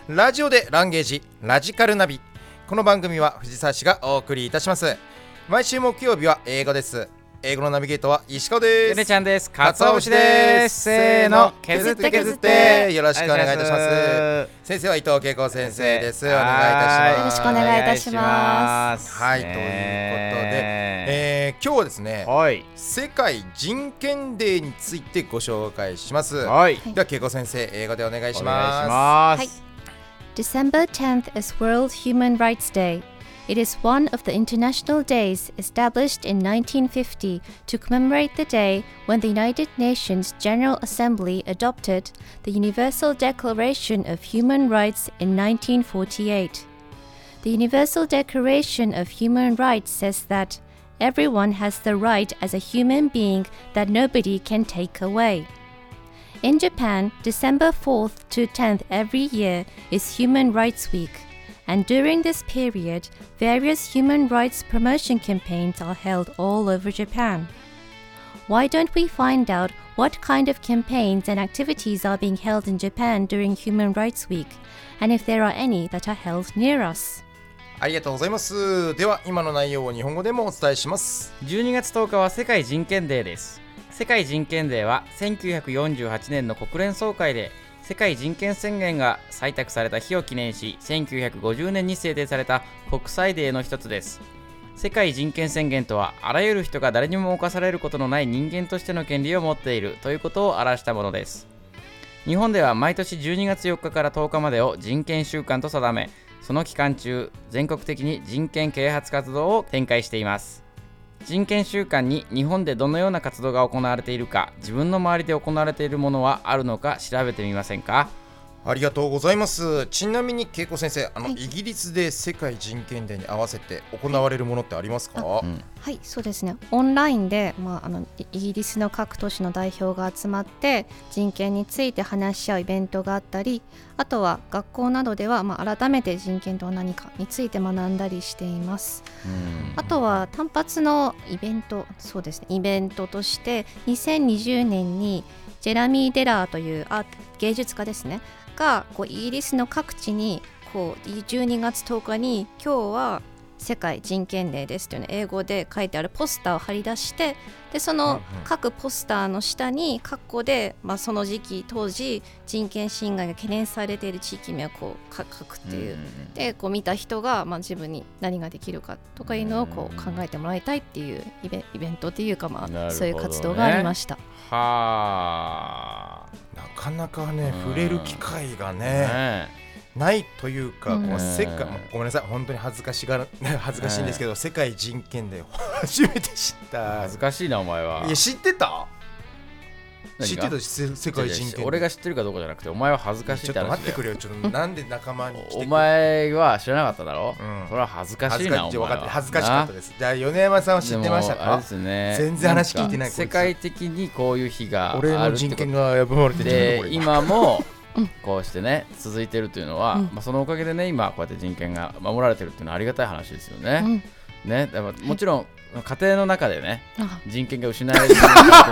ラジオでランゲージラジカルナビ。この番組は藤沢市がお送りいたします。毎週木曜日は英語です。英語のナビゲートは石川です。 ゆねちゃんです。かつお節です。せーの、削って削って。 よろしくお願いいたします。先生は伊藤恵子先生です。お願いいたします。 よろしくお願いいたします。 はい、ということで、今日はですね、世界人権デーについてご紹介します。では恵子先生、英語でお願いします。 December 10th is World Human Rights Day.It is one of the international days established in 1950 to commemorate the day when the United Nations General Assembly adopted the Universal Declaration of Human Rights in 1948. The Universal Declaration of Human Rights says that everyone has the right as a human being that nobody can take away. In Japan, December 4th to 10th every year is Human Rights Week.And during this period, various human rights promotion campaigns are held all over Japan. Why don't we find out what kind of campaigns and activities are being held in Japan during Human Rights Week, and if there are any that are held near us? ありがとうございます。では今の内容を日本語でもお伝えします。 12月10日は世界人権デーです。世界人権デーは1948年の国連総会で世界人権宣言が採択された日を記念し、1950年に制定された国際デーの一つです。世界人権宣言とは、あらゆる人が誰にも侵されることのない人間としての権利を持っているということを表したものです。日本では毎年12月4日から10日までを人権週間と定め、その期間中、全国的に人権啓発活動を展開しています。人権週間に日本でどのような活動が行われているか、自分の周りで行われているものはあるのか調べてみませんか？ ありがとうございます。ちなみに恵子先生、イギリスで世界人権デーに合わせて行われるものってありますか？ はい、そうですね。オンラインで、イギリスの各都市の代表が集まって人権について話し合うイベントがあったり、あとは学校などでは、改めて人権とは何かについて学んだりしています。あとは単発のイベント、そうですね、イベントとして2020年にジェラミー・デラーという芸術家ですねがイギリスの各地に12月10日に今日は世界人権デーですというの英語で書いてあるポスターを貼り出して、でその各ポスターの下に括弧で、その時期当時人権侵害が懸念されている地域名を書くっていう、で見た人が、自分に何ができるかとかいうのを考えてもらいたいっていうイベントっていうか、そういう活動がありました。 はなかなかね、触れる機会がねないというか、世界、ごめんなさい、本当に恥ずかしいんですけど、世界人権デー初めて知った。 恥ずかしいなお前は。 いや、知ってた世界人権。 俺が知ってるかどうかじゃなくて、お前は恥ずかしいって話だよ。 ちょっと待ってくれよ。ちょっとなんで仲間に来てくれ。 お前は知らなかっただろ。それは恥ずかしいな。お前は恥ずかしかったです。じゃあ米山さんは知ってましたか？ あれですね、 全然話聞いてない。 世界的にこういう日があるってこと俺の人権が破られてるで、今もこうしてね続いてるというのは、そのおかげでね今こうやって人権が守られてるっていうのはありがたい話ですよね。だからもちろん家庭の中でね人権が失われてる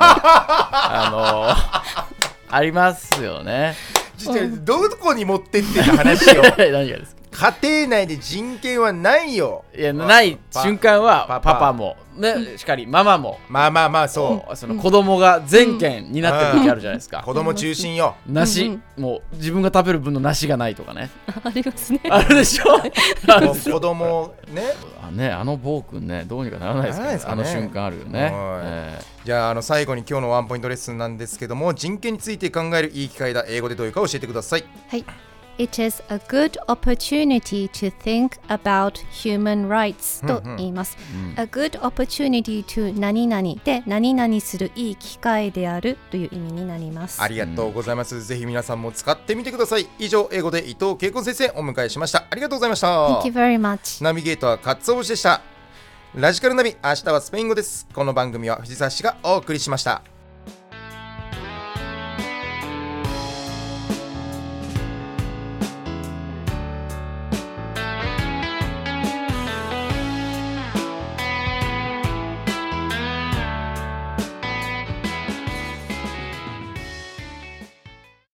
ありますよね。 どこに持ってってた話を。 何がですか？ 家庭内で人権はないよ。 いや、ない瞬間はパパもね、しっかりママもそうその子供が全権になってる時あるじゃないですか。 子供中心よ。 梨、もう自分が食べる分の梨がないとかね。 ありますね。 あるでしょ。 子供ね。 あの暴君ね、どうにかならないですか？あの瞬間あるよね。 じゃあ最後に今日のワンポイントレッスンなんですけども、人権について考えるいい機会だ。英語でどういうか教えてください。 はい。It is a good opportunity to think about human rights と言います。A good opportunity to 何々で何々するいい機会であるという意味になります。 ありがとうございます。ぜひ皆さんも使ってみてください。以上、英語で伊藤恵子先生お迎えしました。ありがとうございました。 Thank you very much。 ナビゲートはかつお節でした。ラジカルナビ、明日はスペイン語です。この番組は藤沢市がお送りしました。